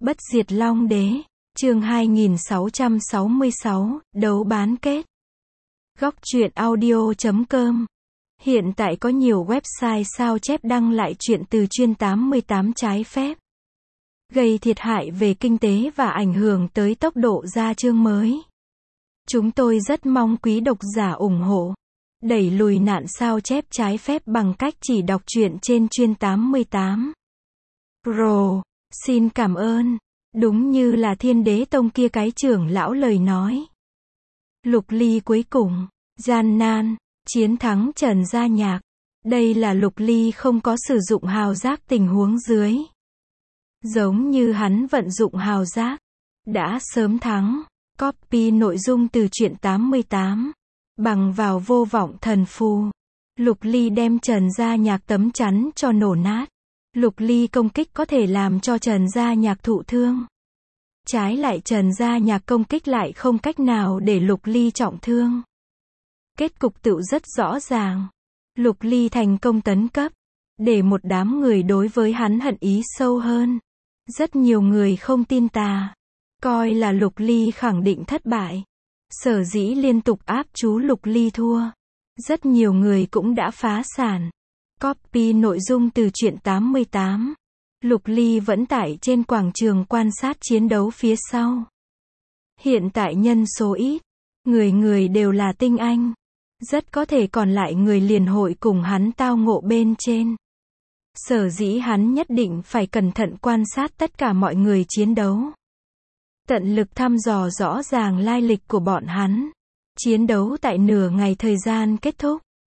Bất diệt Long Đế, chương 2666, đấu bán kết. Góc truyện audio.com. Hiện tại có nhiều website sao chép đăng lại chuyện từ chuyên 88 trái phép, gây thiệt hại về kinh tế và ảnh hưởng tới tốc độ ra chương mới. Chúng tôi rất mong quý độc giả ủng hộ, đẩy lùi nạn sao chép trái phép bằng cách chỉ đọc truyện trên chuyên 88 Pro. Xin cảm ơn. Đúng như là Thiên Đế Tông kia cái trưởng lão lời nói. Lục Ly cuối cùng, gian nan, chiến thắng Trần Gia Nhạc. Đây là Lục Ly không có sử dụng hào giác tình huống dưới. Giống như hắn vận dụng hào giác, đã sớm thắng. Copy nội dung từ truyện 88. Bằng vào vô vọng thần phù, Lục Ly đem Trần Gia Nhạc tấm chắn cho nổ nát. Lục Ly công kích có thể làm cho Trần Gia Nhạc thụ thương. Trái lại Trần Gia Nhạc công kích lại không cách nào để Lục Ly trọng thương. Kết cục tựu rất rõ ràng. Lục Ly thành công tấn cấp, để một đám người đối với hắn hận ý sâu hơn. Rất nhiều người không tin tà, coi là Lục Ly khẳng định thất bại. Sở dĩ liên tục áp chú Lục Ly thua. Rất nhiều người cũng đã phá sản. Copy nội dung từ truyện 88. Lục Ly vẫn tại trên quảng trường quan sát chiến đấu phía sau. Hiện tại nhân số ít, người người đều là tinh anh. Rất có thể còn lại người liền hội cùng hắn tao ngộ bên trên. Sở dĩ hắn nhất định phải cẩn thận quan sát tất cả mọi người chiến đấu. Tận lực thăm dò rõ ràng lai lịch của bọn hắn. Chiến đấu tại nửa ngày thời gian kết thúc.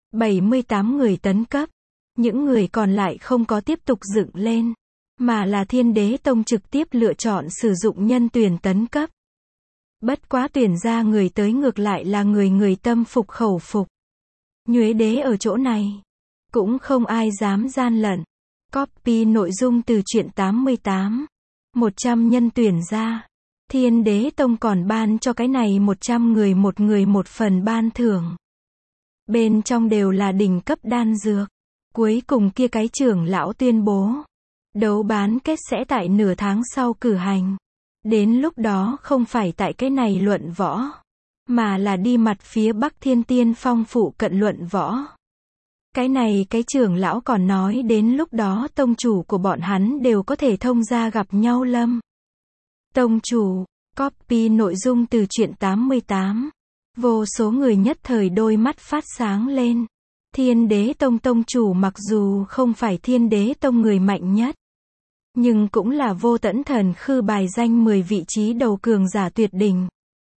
78 người tấn cấp. Những người còn lại không có tiếp tục dựng lên, mà là Thiên Đế Tông trực tiếp lựa chọn sử dụng nhân tuyển tấn cấp. Bất quá tuyển ra người tới ngược lại là người tâm phục khẩu phục. Nhuế Đế ở chỗ này, cũng không ai dám gian lận. Copy nội dung từ truyện 88. 100 nhân tuyển ra. Thiên Đế Tông còn ban cho cái này 100 người một phần ban thưởng. Bên trong đều là đỉnh cấp đan dược. Cuối cùng kia cái trưởng lão tuyên bố, đấu bán kết sẽ tại nửa tháng sau cử hành. Đến lúc đó không phải tại cái này luận võ, mà là đi mặt phía Bắc Thiên Tiên Phong phụ cận luận võ. Cái này cái trưởng lão còn nói đến lúc đó tông chủ của bọn hắn đều có thể thông ra gặp nhau lâm. Tông chủ, copy nội dung từ truyện 88. Vô số người nhất thời đôi mắt phát sáng lên. Thiên Đế Tông tông chủ mặc dù không phải Thiên Đế Tông người mạnh nhất, nhưng cũng là vô tẫn thần khư bài danh 10 vị trí đầu cường giả tuyệt đỉnh.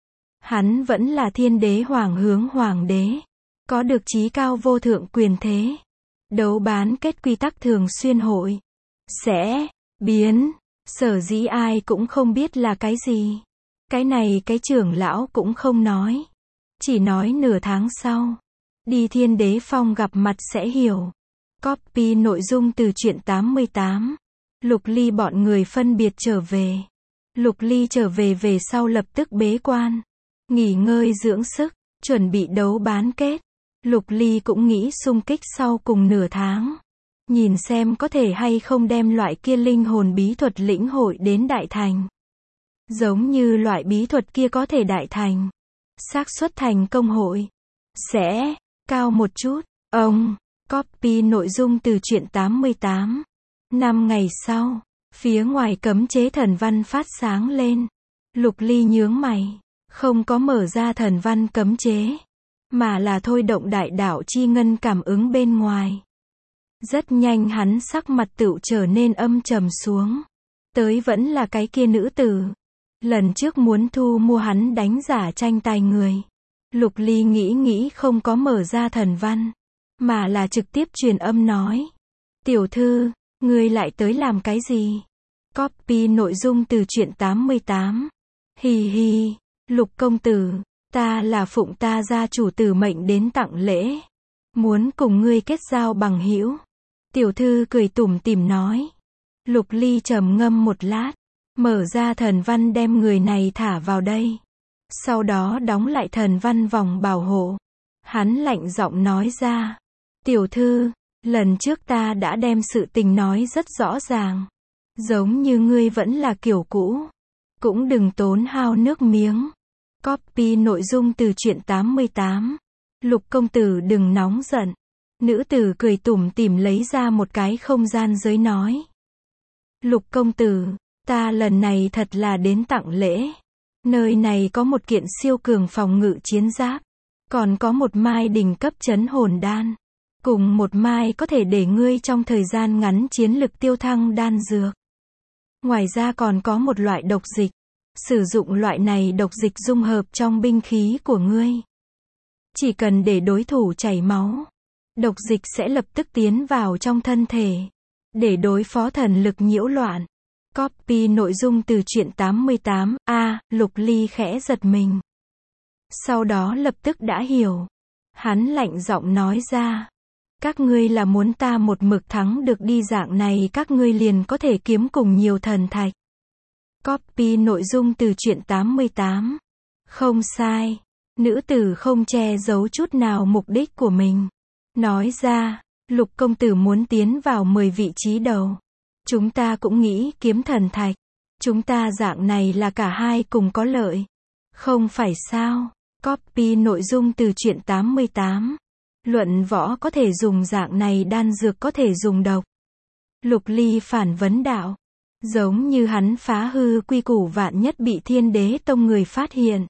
Hắn vẫn là Thiên Đế Hoàng hướng Hoàng đế, có được chí cao vô thượng quyền thế. Đấu bán kết quy tắc thường xuyên hội sẽ biến, sở dĩ ai cũng không biết là cái gì. Cái này cái trưởng lão cũng không nói, chỉ nói nửa tháng sau. Đi Thiên Đế Phong gặp mặt sẽ hiểu. Copy nội dung từ truyện 88. Lục Ly bọn người phân biệt trở về. Lục Ly trở về về sau lập tức bế quan, nghỉ ngơi dưỡng sức, chuẩn bị đấu bán kết. Lục Ly cũng nghĩ xung kích sau cùng nửa tháng. Nhìn xem có thể hay không đem loại kia linh hồn bí thuật lĩnh hội đến đại thành. Giống như loại bí thuật kia có thể đại thành, xác suất thành công hội sẽ cao một chút. Ông, copy nội dung từ truyện 88. 5 ngày sau, phía ngoài cấm chế thần văn phát sáng lên. Lục Ly nhướng mày, không có mở ra thần văn cấm chế, mà là thôi động đại đạo chi ngân cảm ứng bên ngoài. Rất nhanh hắn sắc mặt tựu trở nên âm trầm xuống. Tới vẫn là cái kia nữ tử. Lần trước muốn thu mua hắn đánh giả tranh tài người. Lục Ly nghĩ không có mở ra thần văn, mà là trực tiếp truyền âm nói. Tiểu thư, ngươi lại tới làm cái gì? Copy nội dung từ truyện 88. Hì hì, Lục công tử, ta là phụng ta gia chủ tử mệnh đến tặng lễ. Muốn cùng ngươi kết giao bằng hữu. Tiểu thư cười tủm tỉm nói. Lục Ly trầm ngâm một lát, mở ra thần văn đem người này thả vào đây. Sau đó đóng lại thần văn vòng bảo hộ. Hắn lạnh giọng nói ra. Tiểu thư, lần trước ta đã đem sự tình nói rất rõ ràng. Giống như ngươi vẫn là kiểu cũ. Cũng đừng tốn hao nước miếng. Copy nội dung từ truyện 88. Lục công tử đừng nóng giận. Nữ tử cười tủm tỉm lấy ra một cái không gian giới nói. Lục công tử, ta lần này thật là đến tặng lễ. Nơi này có một kiện siêu cường phòng ngự chiến giáp. Còn có một mai đỉnh cấp chấn hồn đan. Cùng một mai có thể để ngươi trong thời gian ngắn chiến lực tiêu thăng đan dược. Ngoài ra còn có một loại độc dịch. Sử dụng loại này độc dịch dung hợp trong binh khí của ngươi. Chỉ cần để đối thủ chảy máu, độc dịch sẽ lập tức tiến vào trong thân thể. Để đối phó thần lực nhiễu loạn. Copy nội dung từ truyện 88. Lục Ly khẽ giật mình. Sau đó lập tức đã hiểu. Hắn lạnh giọng nói ra. Các ngươi là muốn ta một mực thắng được đi, dạng này các ngươi liền có thể kiếm cùng nhiều thần thạch. Copy nội dung từ truyện 88. Không sai. Nữ tử không che giấu chút nào mục đích của mình. Nói ra, Lục công tử muốn tiến vào 10 vị trí đầu. Chúng ta cũng nghĩ kiếm thần thạch. Chúng ta dạng này là cả hai cùng có lợi. Không phải sao? Copy nội dung từ truyện 88. Luận võ có thể dùng dạng này, đan dược có thể dùng độc. Lục Ly phản vấn đạo. Giống như hắn phá hư quy củ, vạn nhất bị Thiên Đế Tông người phát hiện.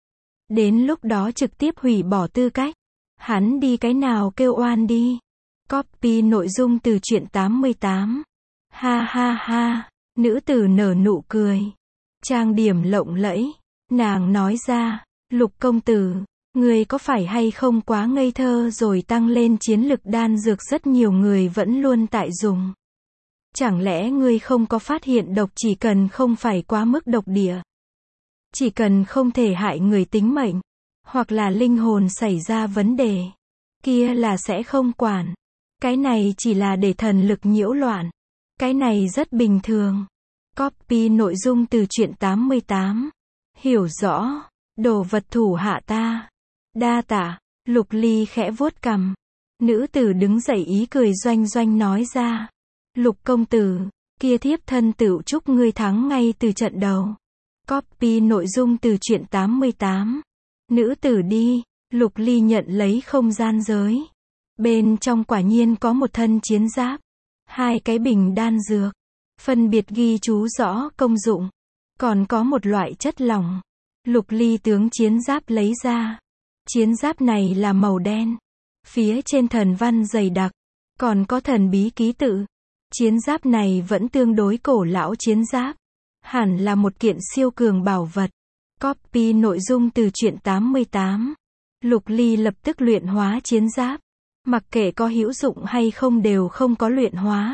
Đến lúc đó trực tiếp hủy bỏ tư cách. Hắn đi cái nào kêu oan đi. Copy nội dung từ truyện 88. Ha ha ha. Nữ tử nở nụ cười. Trang điểm lộng lẫy. Nàng nói ra. Lục công tử, ngươi có phải hay không quá ngây thơ rồi, tăng lên chiến lực đan dược rất nhiều người vẫn luôn tại dùng. Chẳng lẽ ngươi không có phát hiện độc chỉ cần không phải quá mức độc địa. Chỉ cần không thể hại người tính mệnh. Hoặc là linh hồn xảy ra vấn đề. Kia là sẽ không quản. Cái này chỉ là để thần lực nhiễu loạn. Cái này rất bình thường. Copy nội dung từ truyện 88. Hiểu rõ. Đồ vật thủ hạ ta. Đa tạ. Lục Ly khẽ vuốt cằm. Nữ tử đứng dậy ý cười doanh doanh nói ra. Lục công tử, kia thiếp thân tựu chúc ngươi thắng ngay từ trận đầu. Copy nội dung từ truyện 88. Nữ tử đi. Lục Ly nhận lấy không gian giới. Bên trong quả nhiên có một thân chiến giáp. 2 cái bình đan dược. Phân biệt ghi chú rõ công dụng. Còn có một loại chất lỏng. Lục Ly tướng chiến giáp lấy ra. Chiến giáp này là màu đen. Phía trên thần văn dày đặc. Còn có thần bí ký tự. Chiến giáp này vẫn tương đối cổ lão chiến giáp. Hẳn là một kiện siêu cường bảo vật. Copy nội dung từ truyện 88. Lục Ly lập tức luyện hóa chiến giáp. Mặc kệ có hữu dụng hay không đều không có luyện hóa.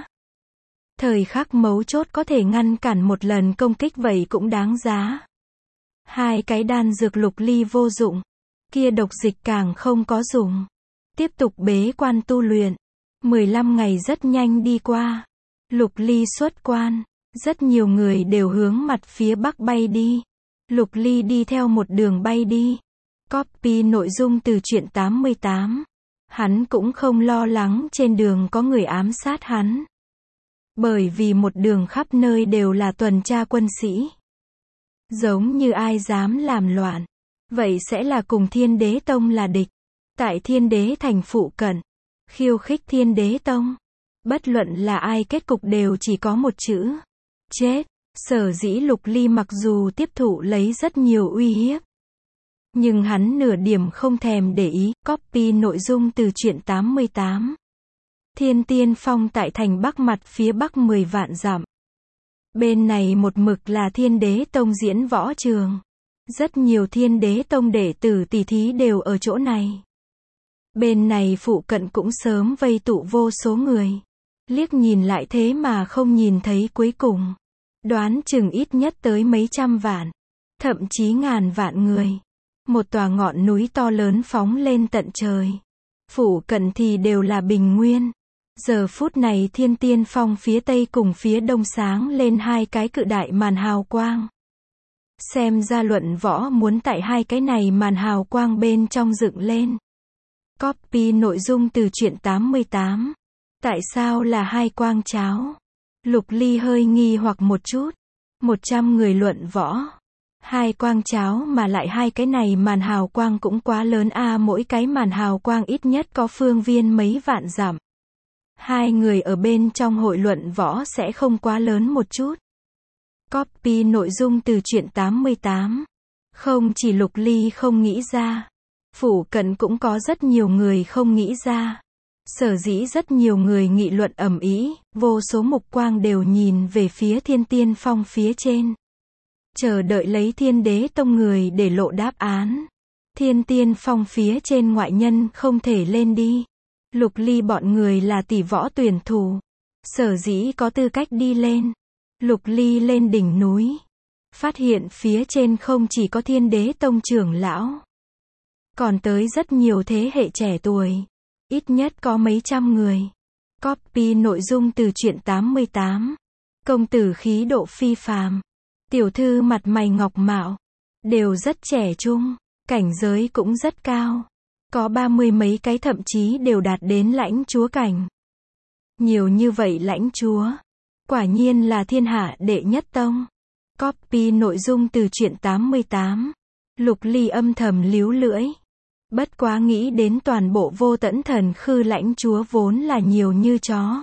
Thời khắc mấu chốt có thể ngăn cản một lần công kích vậy cũng đáng giá. 2 cái đan dược Lục Ly vô dụng. Kia độc dịch càng không có dùng. Tiếp tục bế quan tu luyện. 15 ngày rất nhanh đi qua. Lục Ly xuất quan. Rất nhiều người đều hướng mặt phía bắc bay đi. Lục Ly đi theo một đường bay đi. Copy nội dung từ truyện 88. Hắn cũng không lo lắng trên đường có người ám sát hắn. Bởi vì một đường khắp nơi đều là tuần tra quân sĩ. Giống như ai dám làm loạn, vậy sẽ là cùng Thiên Đế Tông là địch. Tại Thiên Đế thành phụ cận, khiêu khích Thiên Đế Tông. Bất luận là ai kết cục đều chỉ có một chữ. Chết. Sở dĩ Lục Ly mặc dù tiếp thụ lấy rất nhiều uy hiếp. Nhưng hắn nửa điểm không thèm để ý. Copy nội dung từ truyện 88. Thiên Tiên Phong tại thành Bắc mặt phía bắc 10 vạn dặm. Bên này một mực là Thiên Đế Tông diễn võ trường. Rất nhiều Thiên Đế Tông đệ tử tỷ thí đều ở chỗ này. Bên này phụ cận cũng sớm vây tụ vô số người. Liếc nhìn lại thế mà không nhìn thấy cuối cùng. Đoán chừng ít nhất tới mấy trăm vạn. Thậm chí ngàn vạn người. Một tòa ngọn núi to lớn phóng lên tận trời. Phụ cận thì đều là bình nguyên. Giờ phút này Thiên Tiên Phong phía tây cùng phía đông sáng lên 2 cái cự đại màn hào quang. Xem ra luận võ muốn tại 2 cái này màn hào quang bên trong dựng lên. Copy nội dung từ truyện 88. Tại sao là 2 quang cháo? Lục Ly hơi nghi hoặc một chút. 100 người luận võ. 2 quang cháo mà lại 2 cái này màn hào quang cũng quá lớn a, mỗi cái màn hào quang ít nhất có phương viên mấy vạn dặm. 2 người ở bên trong hội luận võ sẽ không quá lớn một chút. Copy nội dung từ truyện 88. Không chỉ Lục Ly không nghĩ ra, phủ cận cũng có rất nhiều người không nghĩ ra. Sở dĩ rất nhiều người nghị luận ầm ĩ, vô số mục quang đều nhìn về phía Thiên Tiên Phong phía trên. Chờ đợi lấy Thiên Đế Tông người để lộ đáp án. Thiên Tiên Phong phía trên ngoại nhân không thể lên đi. Lục Ly bọn người là tỷ võ tuyển thủ. Sở dĩ có tư cách đi lên. Lục Ly lên đỉnh núi. Phát hiện phía trên không chỉ có Thiên Đế Tông trưởng lão. Còn tới rất nhiều thế hệ trẻ tuổi. Ít nhất có mấy trăm người. Copy nội dung từ truyện 88. Công tử khí độ phi phàm. Tiểu thư mặt mày ngọc mạo. Đều rất trẻ trung. Cảnh giới cũng rất cao. Có 30 mấy cái thậm chí đều đạt đến lãnh chúa cảnh. Nhiều như vậy lãnh chúa. Quả nhiên là thiên hạ đệ nhất tông. Copy nội dung từ truyện 88. Lục Ly âm thầm líu lưỡi. Bất quá nghĩ đến toàn bộ Vô Tẫn Thần Khư lãnh chúa vốn là nhiều như chó.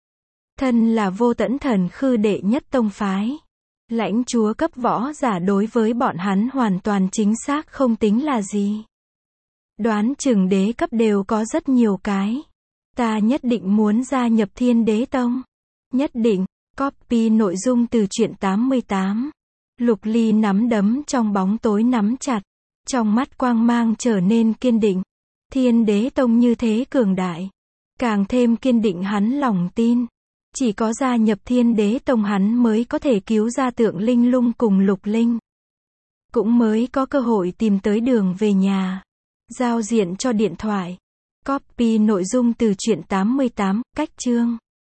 Thân là Vô Tẫn Thần Khư đệ nhất tông phái. Lãnh chúa cấp võ giả đối với bọn hắn hoàn toàn chính xác không tính là gì. Đoán chừng đế cấp đều có rất nhiều cái. Ta nhất định muốn gia nhập Thiên Đế Tông. Nhất định. Copy nội dung từ truyện 88. Lục Ly nắm đấm trong bóng tối nắm chặt. Trong mắt quang mang trở nên kiên định. Thiên Đế Tông như thế cường đại. Càng thêm kiên định hắn lòng tin. Chỉ có gia nhập Thiên Đế Tông hắn mới có thể cứu ra Tượng Linh Lung cùng Lục Linh. Cũng mới có cơ hội tìm tới đường về nhà. Giao diện cho điện thoại. Copy nội dung từ truyện 88, cách chương.